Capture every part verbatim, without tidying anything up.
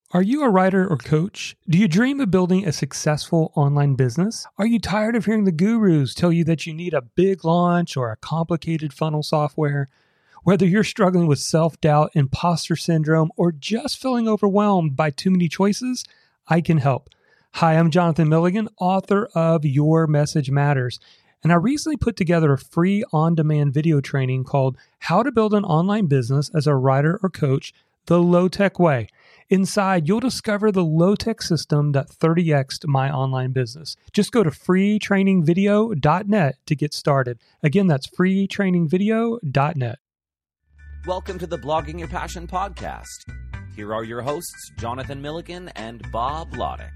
Are you a writer or coach? Do you dream of building a successful online business? Are you tired of hearing the gurus tell you that you need a big launch or a complicated funnel software? Whether you're struggling with self-doubt, imposter syndrome, or just feeling overwhelmed by too many choices, I can help. Hi, I'm Jonathan Milligan, author of Your Message Matters, and I recently put together a free on-demand video training called How to Build an Online Business as a Writer or Coach the Low-Tech Way. Inside, you'll discover the low-tech system that thirty X'd my online business. Just go to free training video dot net to get started. Again, that's free training video dot net. Welcome to the Blogging Your Passion podcast. Here are your hosts, Jonathan Milligan and Bob Lodick.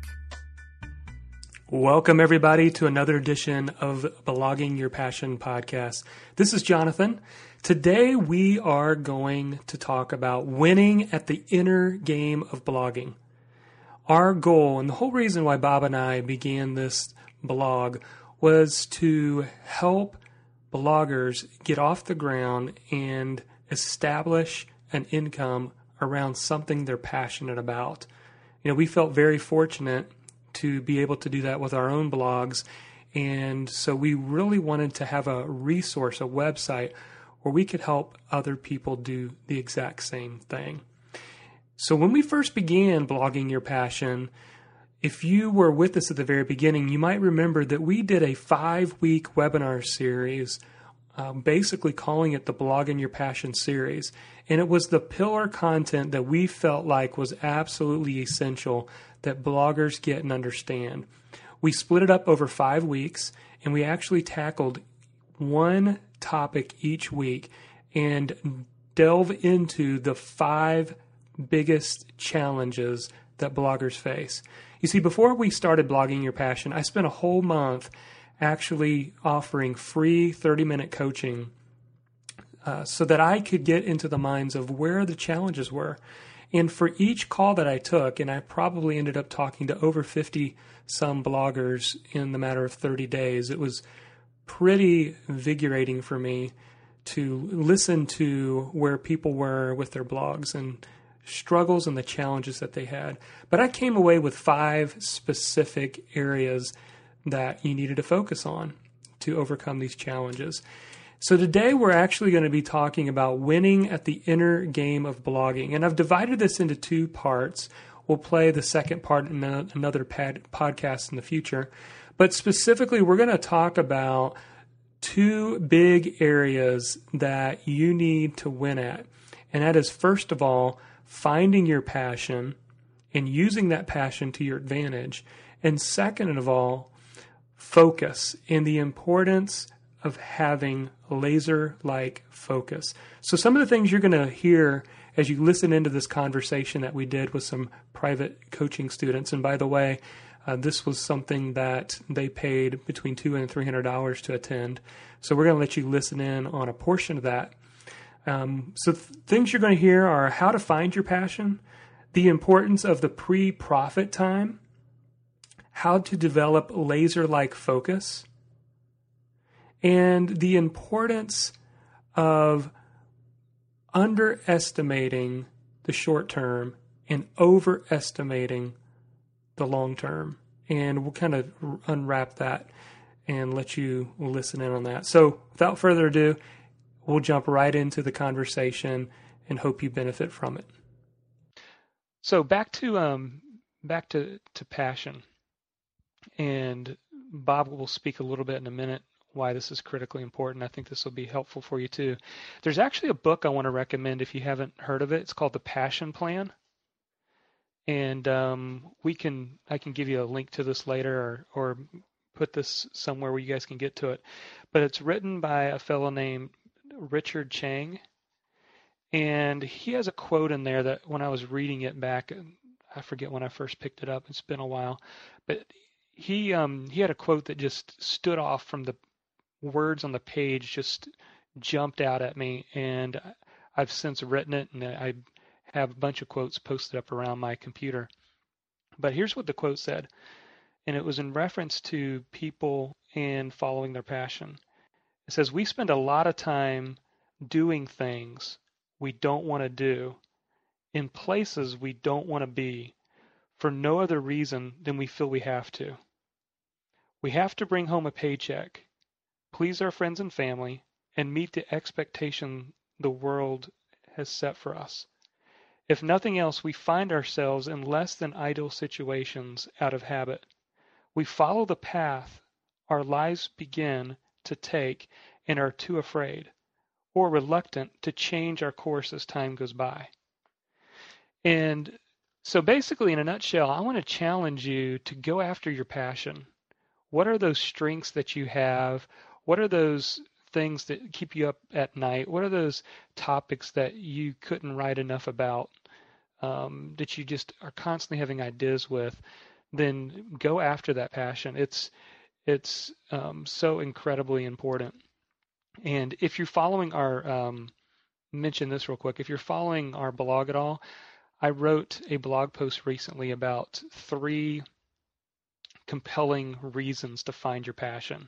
Welcome, everybody, to another edition of Blogging Your Passion podcast. This is Jonathan. Today, we are going to talk about winning at the inner game of blogging. Our goal, and the whole reason why Bob and I began this blog, was to help bloggers get off the ground and establish an income around something they're passionate about. You know, we felt very fortunate to be able to do that with our own blogs, and so we really wanted to have a resource, a website, where we could help other people do the exact same thing. So when we first began Blogging Your Passion, if you were with us at the very beginning, you might remember that we did a five-week webinar series, um, basically calling it the Blogging Your Passion series. And it was the pillar content that we felt like was absolutely essential that bloggers get and understand. We split it up over five weeks, and we actually tackled one topic each week and delve into the five biggest challenges that bloggers face. You see, before we started Blogging Your Passion, I spent a whole month actually offering free thirty-minute coaching uh, so that I could get into the minds of where the challenges were. And for each call that I took, and I probably ended up talking to over fifty some bloggers in the matter of thirty days, it was pretty invigorating for me to listen to where people were with their blogs and struggles and the challenges that they had. But I came away with five specific areas that you needed to focus on to overcome these challenges. So today we're actually going to be talking about winning at the inner game of blogging. And I've divided this into two parts. We'll play the second part in another pad, podcast in the future. But specifically, we're going to talk about two big areas that you need to win at. And that is, first of all, finding your passion and using that passion to your advantage. And second of all, focus and the importance of having laser-like focus. So some of the things you're going to hear as you listen into this conversation that we did with some private coaching students, and by the way, Uh, this was something that they paid between two hundred dollars and three hundred dollars to attend. So we're going to let you listen in on a portion of that. Um, so th- things you're going to hear are how to find your passion, the importance of the pre-profit time, how to develop laser-like focus, and the importance of underestimating the short term and overestimating the long term. And we'll kind of unwrap that and let you listen in on that. So without further ado, we'll jump right into the conversation and hope you benefit from it. So back to um back to, to passion. And Bob will speak a little bit in a minute why this is critically important. I think this will be helpful for you too. There's actually a book I want to recommend if you haven't heard of it. It's called The Passion Plan. And um, we can, I can give you a link to this later, or, or put this somewhere where you guys can get to it. But it's written by a fellow named Richard Chang, and he has a quote in there that when I was reading it back, I forget when I first picked it up. It's been a while, but he um, he had a quote that just stood off from the words on the page, just jumped out at me, and I've since written it, and I have a bunch of quotes posted up around my computer. But here's what the quote said, and it was in reference to people and following their passion. It says, "We spend a lot of time doing things we don't want to do in places we don't want to be for no other reason than we feel we have to. We have to bring home a paycheck, please our friends and family, and meet the expectation the world has set for us. If nothing else, we find ourselves in less than ideal situations out of habit. We follow the path our lives begin to take and are too afraid or reluctant to change our course as time goes by. And so basically, in a nutshell, I want to challenge you to go after your passion. What are those strengths that you have? What are those things that keep you up at night? What are those topics that you couldn't write enough about, um, that you just are constantly having ideas with? Then go after that passion. It's it's um, so incredibly important. And if you're following our, um, mention this real quick, if you're following our blog at all, I wrote a blog post recently about three compelling reasons to find your passion.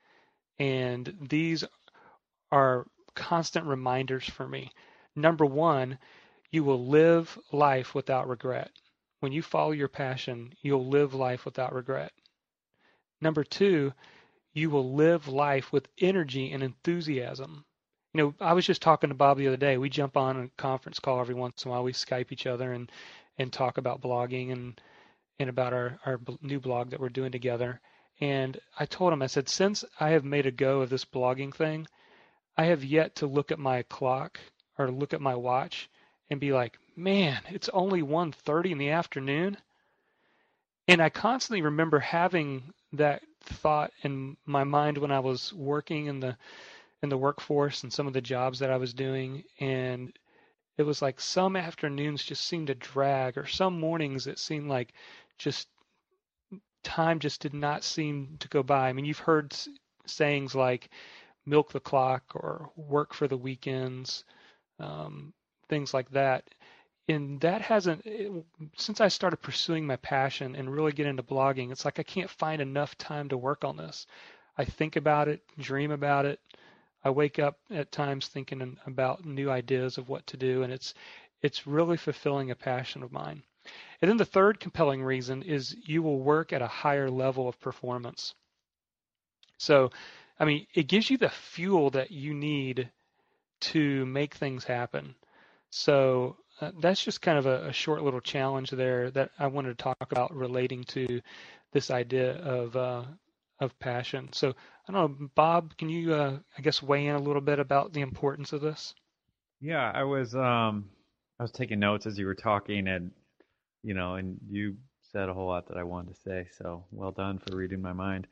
And these are constant reminders for me. Number one, you will live life without regret. When you follow your passion, you'll live life without regret. Number two, you will live life with energy and enthusiasm. You know, I was just talking to Bob the other day. We jump on a conference call every once in a while. We Skype each other and, and talk about blogging and, and about our, our new blog that we're doing together. And I told him, I said, since I have made a go of this blogging thing, I have yet to look at my clock or look at my watch and be like, man, it's only one thirty in the afternoon. And I constantly remember having that thought in my mind when I was working in the in the workforce and some of the jobs that I was doing, and it was like some afternoons just seemed to drag, or some mornings it seemed like just time just did not seem to go by. I mean, you've heard sayings like milk the clock or work for the weekends, um, things like that. And that hasn't, it, since I started pursuing my passion and really get into blogging, it's like I can't find enough time to work on this. I think about it, dream about it. I wake up at times thinking about new ideas of what to do, and it's it's really fulfilling a passion of mine. And then the third compelling reason is you will work at a higher level of performance. So, I mean, it gives you the fuel that you need to make things happen. So uh, that's just kind of a, a short little challenge there that I wanted to talk about relating to this idea of uh, of passion. So I don't know, Bob, can you, uh, I guess, weigh in a little bit about the importance of this? Yeah, I was um I was taking notes as you were talking, and you know, and you said a whole lot that I wanted to say, so well done for reading my mind.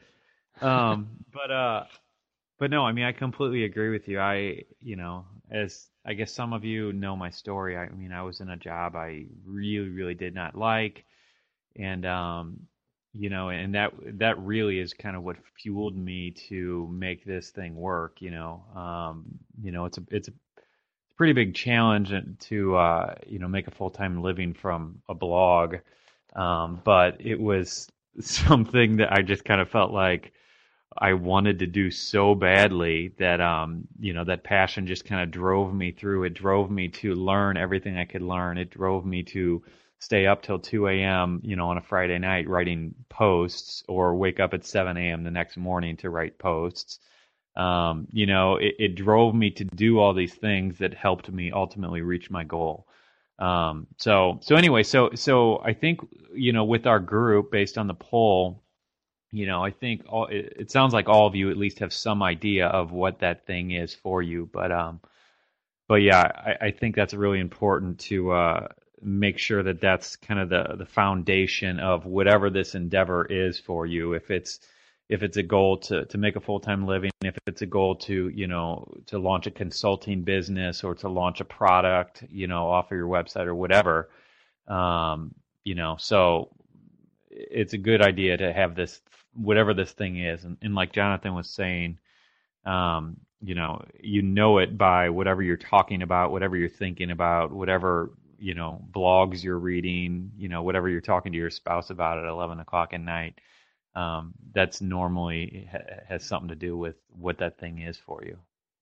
Um but uh but no, I mean, I completely agree with you. I, you know, as I guess some of you know my story, I mean, I was in a job I really really did not like, and um you know, and that that really is kind of what fueled me to make this thing work, you know. Um you know, it's a it's a pretty big challenge to uh, you know, make a full time living from a blog, um, but it was something that I just kind of felt like I wanted to do so badly that um, you know, that passion just kind of drove me through. It drove me to learn everything I could learn. It drove me to stay up till two a.m. you know, on a Friday night writing posts, or wake up at seven a.m. the next morning to write posts. Um, you know, it, it drove me to do all these things that helped me ultimately reach my goal. Um, so, so anyway, so, so I think, you know, with our group, based on the poll, you know, I think all, it, it sounds like all of you at least have some idea of what that thing is for you. But, um, but yeah, I, I think that's really important to, uh, make sure that that's kind of the, the foundation of whatever this endeavor is for you. If it's, if it's a goal to, to make a full-time living, if it's a goal to, you know, to launch a consulting business or to launch a product, you know, off of your website or whatever, um, you know, so it's a good idea to have this, whatever this thing is. And, and like Jonathan was saying, um, you know, you know it by whatever you're talking about, whatever you're thinking about, whatever, you know, blogs you're reading, you know, whatever you're talking to your spouse about at eleven o'clock at night. Um, that's normally ha- has something to do with what that thing is for you.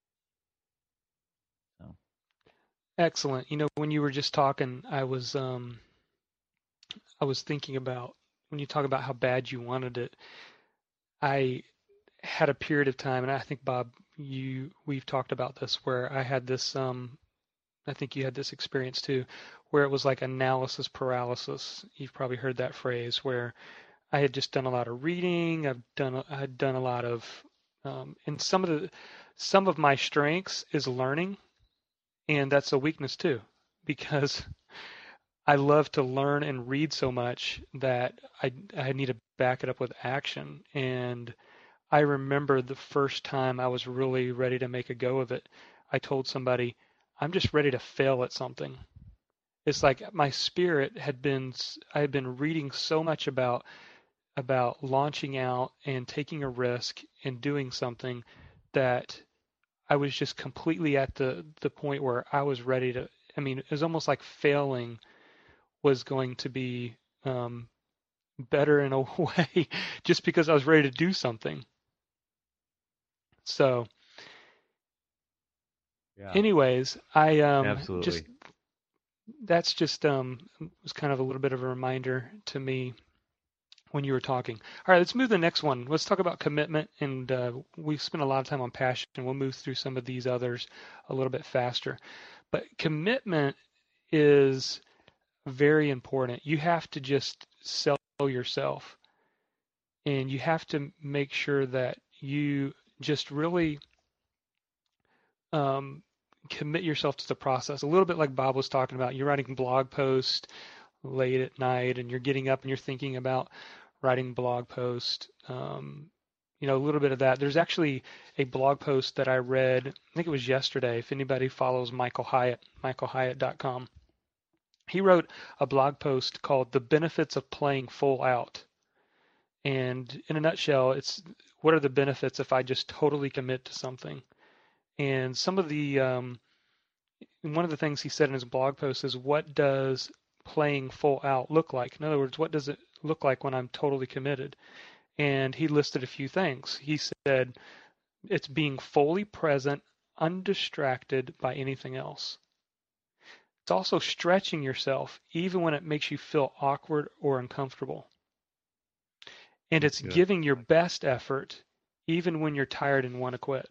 So. Excellent. You know, when you were just talking, I was um, I was thinking about when you talk about how bad you wanted it. I had a period of time, and I think Bob, you we've talked about this, where I had this. Um, I think you had this experience too, where it was like analysis paralysis. You've probably heard that phrase, where I had just done a lot of reading. I've done I had done a lot of, um, and some of the some of my strengths is learning, and that's a weakness too, because I love to learn and read so much that I I need to back it up with action. And I remember the first time I was really ready to make a go of it. I told somebody, I'm just ready to fail at something. It's like my spirit had been, I had been reading so much about about launching out and taking a risk and doing something that I was just completely at the the point where I was ready to. I mean, it was almost like failing was going to be um, better in a way, just because I was ready to do something. So, Yeah, anyways, I um, absolutely. just that's just um, was kind of a little bit of a reminder to me when you were talking. All right, let's move to the next one. Let's talk about commitment, and uh, we spent a lot of time on passion. We'll move through some of these others a little bit faster. But commitment is very important. You have to just sell yourself, and you have to make sure that you just really um, commit yourself to the process. A little bit like Bob was talking about. You're writing blog posts late at night, and you're getting up and you're thinking about writing blog post. Um, you know, a little bit of that. There's actually a blog post that I read, I think it was yesterday, if anybody follows Michael Hyatt, michael hyatt dot com. He wrote a blog post called The Benefits of Playing Full Out. And in a nutshell, it's what are the benefits if I just totally commit to something? And some of the, um, one of the things he said in his blog post is, what does playing full out look like? In other words, what does it look like when I'm totally committed? And he listed a few things. He said it's being fully present, undistracted by anything else. It's also stretching yourself even when it makes you feel awkward or uncomfortable. And it's Yeah. giving your best effort even when you're tired and want to quit.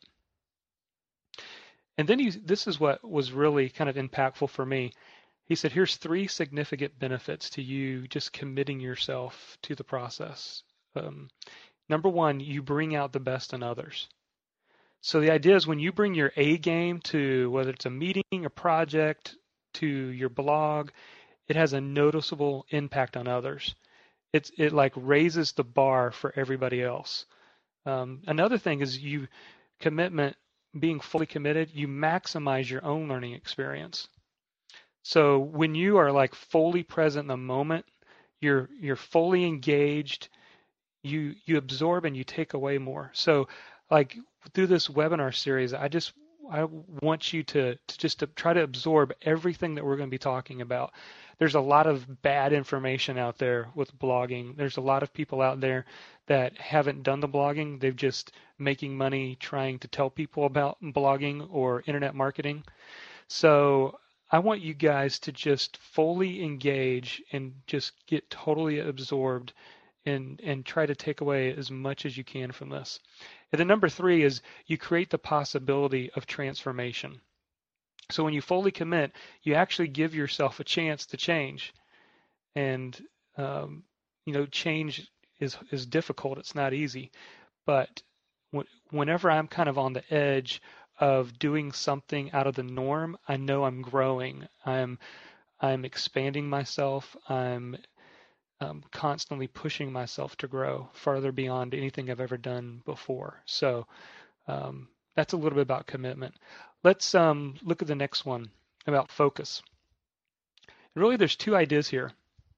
And then he, this is what was really kind of impactful for me. He said, here's three significant benefits to you just committing yourself to the process. Um, number one, you bring out the best in others. So the idea is when you bring your A game to whether it's a meeting, a project, to your blog, it has a noticeable impact on others. It's it like raises the bar for everybody else. Um, another thing is you commitment, being fully committed, you maximize your own learning experience. So when you are like fully present in the moment, you're you're fully engaged, you you absorb and you take away more. So like through this webinar series, I just I want you to, to just to try to absorb everything that we're going to be talking about. There's a lot of bad information out there with blogging. There's a lot of people out there that haven't done the blogging. They're just making money trying to tell people about blogging or internet marketing. So I want you guys to just fully engage and just get totally absorbed and and try to take away as much as you can from this. And then number three is you create the possibility of transformation. So when you fully commit, you actually give yourself a chance to change. And um, you know, change is is difficult. It's not easy. But w- whenever I'm kind of on the edge of doing something out of the norm, I know I'm growing. I'm I'm expanding myself. I'm um, constantly pushing myself to grow farther beyond anything I've ever done before. So um, that's a little bit about commitment. Let's um, look at the next one about focus. And really, there's two ideas here.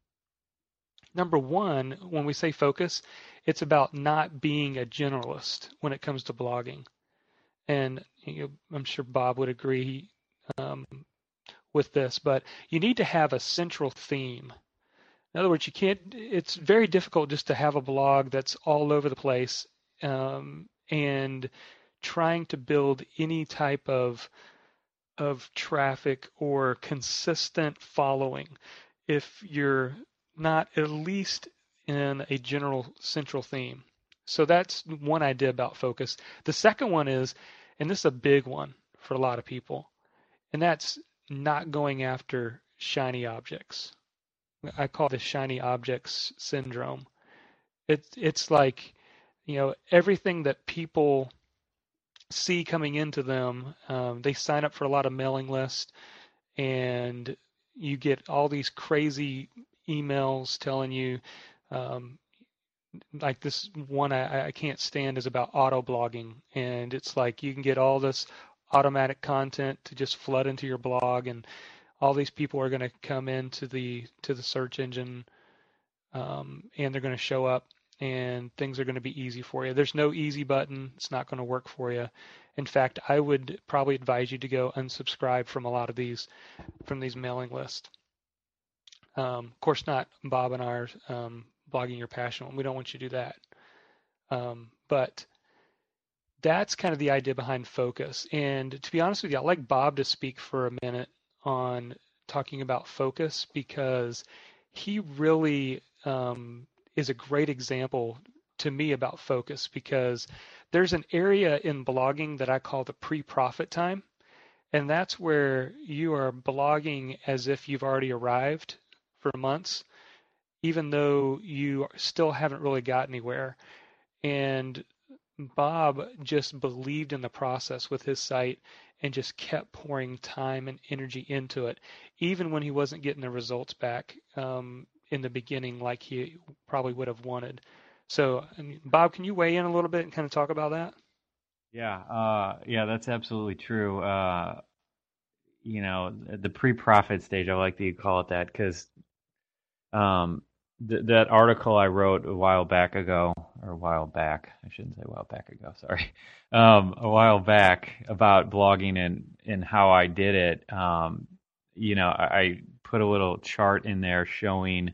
Number one, when we say focus, it's about not being a generalist when it comes to blogging. And you know, I'm sure Bob would agree um, with this, but you need to have a central theme. In other words, you can't. It's very difficult just to have a blog that's all over the place um, and trying to build any type of of traffic or consistent following if you're not at least in a general central theme. So that's one idea about focus. The second one is, and this is a big one for a lot of people, and that's not going after shiny objects. I call this shiny objects syndrome. It, it's like, you know, everything that people see coming into them, um, they sign up for a lot of mailing lists, and you get all these crazy emails telling you, um, like this one I, I can't stand is about auto blogging, and it's like you can get all this automatic content to just flood into your blog, and all these people are going to come into the to the search engine, um, and they're going to show up, and things are going to be easy for you. There's no easy button. It's not going to work for you. In fact, I would probably advise you to go unsubscribe from a lot of these from these mailing lists. Um, of course, not Bob and our um, Blogging Your Passion. We don't want you to do that. Um, but that's kind of the idea behind focus. And to be honest with you, I'd like Bob to speak for a minute on talking about focus, because he really um, is a great example to me about focus, because there's an area in blogging that I call the pre-profit time. And that's where you are blogging as if you've already arrived for months, even though you still haven't really got anywhere. And Bob just believed in the process with his site and just kept pouring time and energy into it, even when he wasn't getting the results back um, in the beginning like he probably would have wanted. So, I mean, Bob, can you weigh in a little bit and kind of talk about that? Yeah, uh, yeah, that's absolutely true. Uh, you know, the pre-profit stage, I like that you call it that, because um, th- that article I wrote a while back ago, or a while back, I shouldn't say a while back ago, sorry, um, a while back about blogging and, and how I did it. Um, you know, I, I put a little chart in there showing,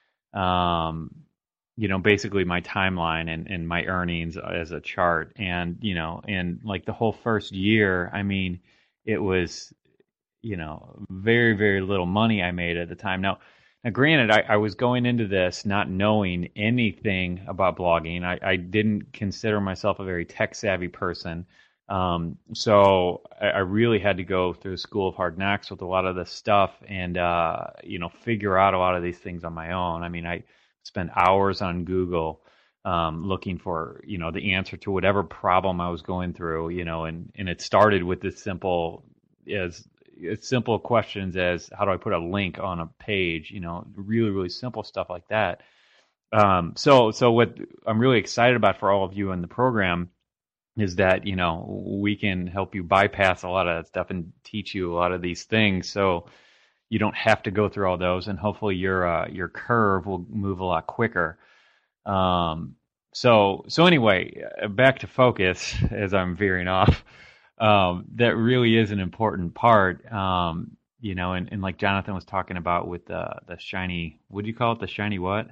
um, you know, basically my timeline and, and my earnings as a chart. And, you know, and like the whole first year, I mean, it was, you know, very, very little money I made at the time. Now, now granted, I, I was going into this not knowing anything about blogging. I, I didn't consider myself a very tech savvy person. Um, so I, I really had to go through the school of hard knocks with a lot of this stuff and, uh, you know, figure out a lot of these things on my own. I mean, I spent hours on Google um, looking for, you know, the answer to whatever problem I was going through, you know, and, and it started with this simple, as, as simple questions as how do I put a link on a page, you know, really, really simple stuff like that. Um, so, so what I'm really excited about for all of you in the program is that, you know, we can help you bypass a lot of that stuff and teach you a lot of these things. So you don't have to go through all those, and hopefully your uh, your curve will move a lot quicker. Um, so so anyway, back to focus as I'm veering off. Um, that really is an important part, um, you know, and, and like Jonathan was talking about with the the shiny, what do you call it? The shiny what?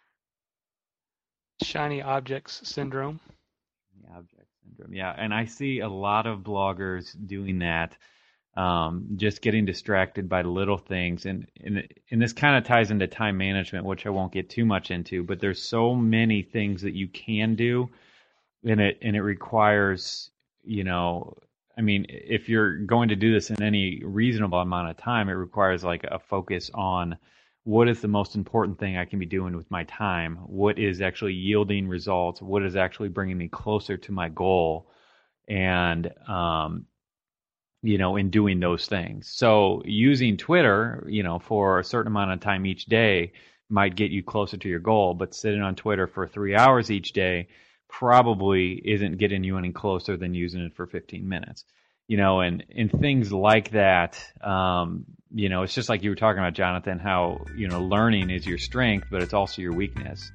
Shiny objects syndrome. Yeah, object syndrome. Yeah, and I see a lot of bloggers doing that. Um, just getting distracted by little things. And, and, and this kind of ties into time management, which I won't get too much into, but there's so many things that you can do, and it, and it requires, you know, I mean, if you're going to do this in any reasonable amount of time, it requires like a focus on what is the most important thing I can be doing with my time? What is actually yielding results? What is actually bringing me closer to my goal? And, um, you know, in doing those things. So using Twitter, you know, for a certain amount of time each day might get you closer to your goal, but sitting on Twitter for three hours each day probably isn't getting you any closer than using it for fifteen minutes, you know, and, and things like that. Um, you know, it's just like you were talking about, Jonathan, how, you know, learning is your strength, but it's also your weakness.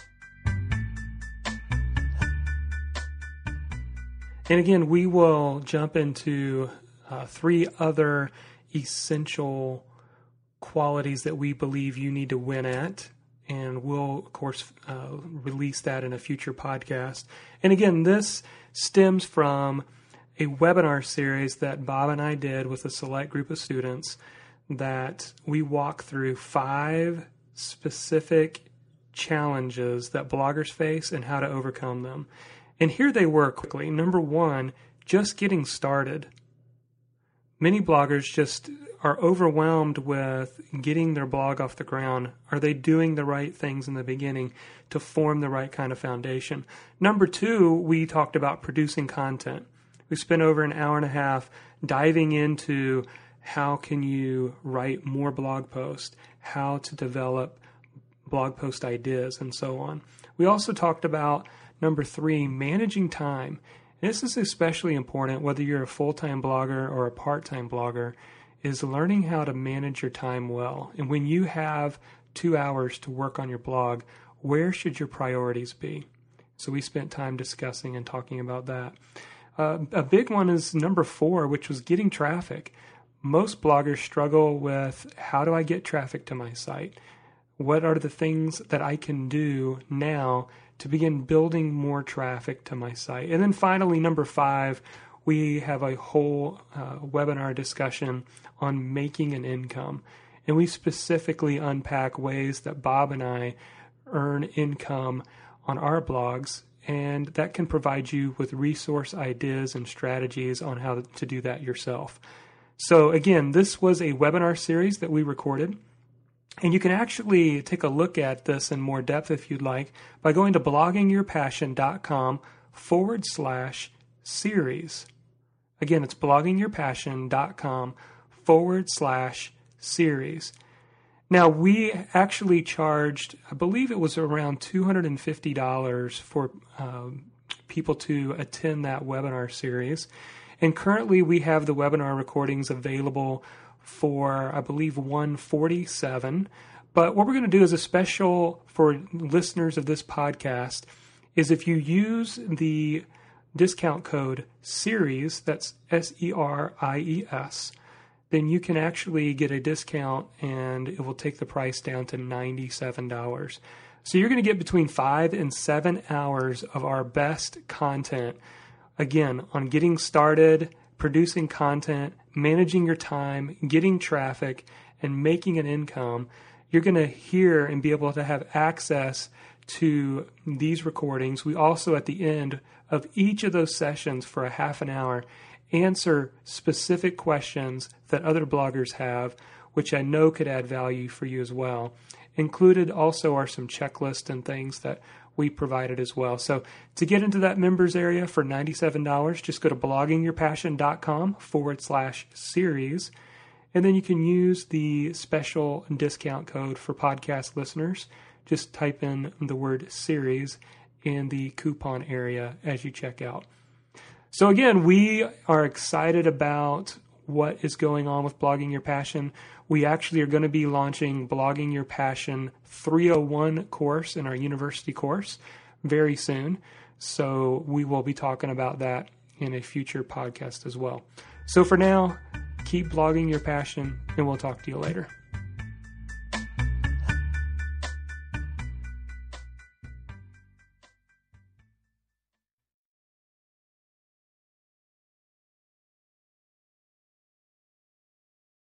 And again, we will jump into Uh, three other essential qualities that we believe you need to win at. And we'll, of course, uh, release that in a future podcast. And again, this stems from a webinar series that Bob and I did with a select group of students that we walk through five specific challenges that bloggers face and how to overcome them. And here they were quickly. Number one, just getting started. Many bloggers just are overwhelmed with getting their blog off the ground. Are they doing the right things in the beginning to form the right kind of foundation? Number two, we talked about producing content. We spent over an hour and a half diving into how can you write more blog posts, how to develop blog post ideas, and so on. We also talked about number three, managing time. This is especially important whether you're a full-time blogger or a part-time blogger, is learning how to manage your time well. And when you have two hours to work on your blog, where should your priorities be? So we spent time discussing and talking about that. Uh, a big one is number four, which was getting traffic. Most bloggers struggle with, how do I get traffic to my site? What are the things that I can do now to begin building more traffic to my site? And then finally, number five, we have a whole uh, webinar discussion on making an income. And we specifically unpack ways that Bob and I earn income on our blogs, and that can provide you with resource ideas and strategies on how to do that yourself. So again, this was a webinar series that we recorded. And you can actually take a look at this in more depth if you'd like by going to bloggingyourpassion.com forward slash series. Again, it's bloggingyourpassion.com forward slash series. Now, we actually charged, I believe it was around two hundred fifty dollars for um, people to attend that webinar series. And currently we have the webinar recordings available for, I believe, one hundred forty-seven dollars. But what we're going to do as a special for listeners of this podcast is if you use the discount code SERIES, that's S E R I E S, then you can actually get a discount and it will take the price down to ninety-seven dollars. So you're going to get between five and seven hours of our best content, again, on getting started, producing content, managing your time, getting traffic, and making an income. You're going to hear and be able to have access to these recordings. We also, at the end of each of those sessions for a half an hour, answer specific questions that other bloggers have, which I know could add value for you as well. Included also are some checklists and things that we provided as well. So to get into that members area for ninety-seven dollars, just go to bloggingyourpassion.com forward slash series. And then you can use the special discount code for podcast listeners. Just type in the word series in the coupon area as you check out. So again, we are excited about what is going on with Blogging Your Passion. We actually are going to be launching Blogging Your Passion three oh one course in our university course very soon. So we will be talking about that in a future podcast as well. So for now, keep blogging your passion, and we'll talk to you later.